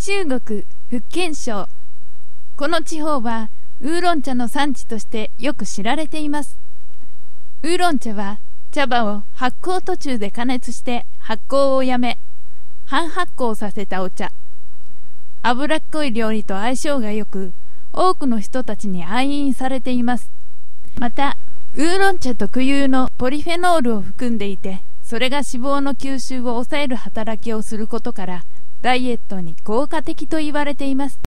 中国福建省。この地方はウーロン茶の産地としてよく知られています。ウーロン茶は茶葉を発酵途中で加熱して発酵をやめ、半発酵させたお茶。脂っこい料理と相性がよく、多くの人たちに愛飲されています。また、ウーロン茶特有のポリフェノールを含んでいて、それが脂肪の吸収を抑える働きをすることから、ダイエットに効果的と言われています。